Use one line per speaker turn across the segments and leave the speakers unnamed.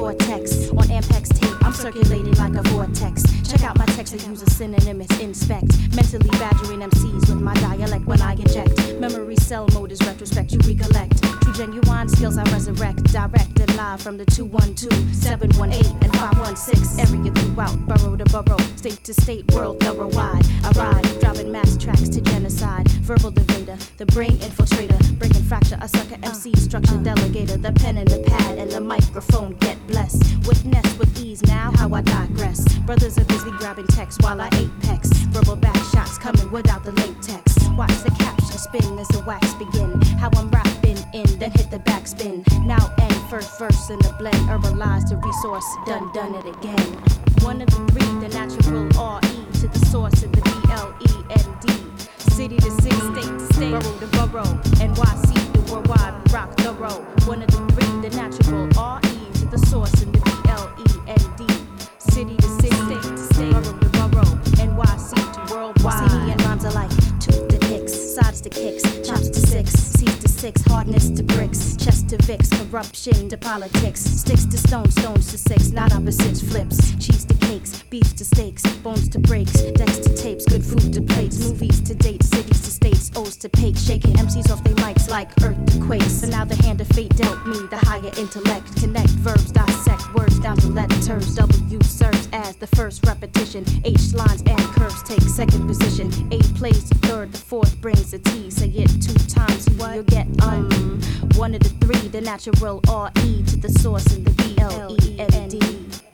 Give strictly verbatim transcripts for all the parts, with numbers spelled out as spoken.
cortex. On Ampex tape, I'm circulating like a vortex. Check out my text, I use a synonym as inspect. Mentally badgering M Cs with my dialect when I inject. Memory cell mode is retrospect, you recollect. True genuine skills I resurrect. Direct and live from the two one two, seven one eight, and five one six. Area throughout, borough to borough, state to state, world thorough wide. I ride, driving mass tracks to genocide. Verbal divider, the brain infiltrator. Breaking fracture, a sucker M C structure delegator. The pen and the pad and the microphone get blessed. Witness with ease now, how I digress. Brothers are busy grabbing text while I apex. Verbal back shots coming without the latex. Watch the caption spin as the wax begin. How I'm rapping in, then hit the backspin. Now end, first verse in the blend. Herbalize the resource, done, done it again. One of the three, the natural R E to the source in the B L E N D. City to city, state to state, borough to borough, N Y C to worldwide, rock the road. One of the three, the natural R E to the source in the B L E N D. City to city, state to state, borough to borough, N Y C to worldwide. See me and rhymes alike, tooth to ticks, sides to kicks, chops to six, C's to six, hardness to bricks, chest to Vicks, corruption to politics, sticks to stones, stones to six, not opposites, flips, cheese to cakes, beef to steaks, bones to breaks, decks to tapes, good food to plates, movies to dates, cities to states, O's to pakes, shaking M Cs off they mics like earth to quakes. So now the hand of fate dealt me the higher intellect, connect verbs, dissect words down to letters. W serves as the first repetition, H lines and curves take second position, A plays the third, the fourth brings a T. Say it two times, you'll get um one of the three, the natural R E to the source in the B L E N D.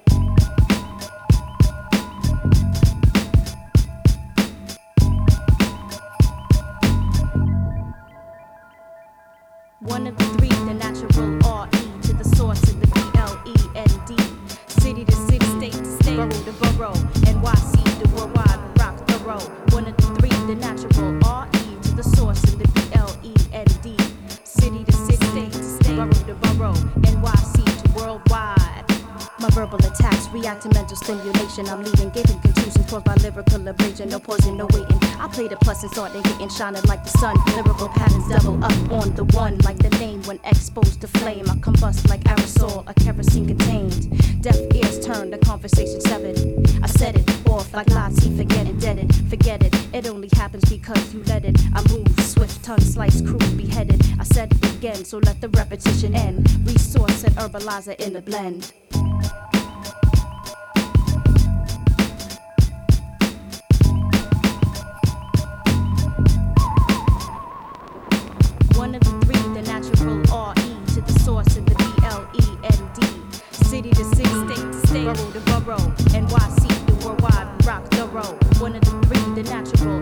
One of the three, the natural R E to the source in the B L E N D. City to city, state to state, borough to borough, N Y C to worldwide, rock the road. One of the three, the natural R E to the source in the B L E N D. City to city, state to state, borough to borough, N Y C to worldwide. My verbal attacks react to mental stimulation. I'm leaving, giving contusions caused by lyrical abrasion. No pausing, no waiting. I play the plus and start getting shining like the sun. Lyrical patterns double up on the one, like the name when exposed to flame. I combust like aerosol, a kerosene contained. Deaf ears turn, the conversation severed. I set it off like Lottie, forget it, dead it, forget it. It only happens because you let it. I move, swift tongue slice, crews beheaded. I said it again, so let the repetition end. Resource and herbalizer in the blend. One of the three, the natural R E to the source in the B L E N D. City to city, state to state, borough to borough, N Y C to worldwide, rock the road. One of the three, the natural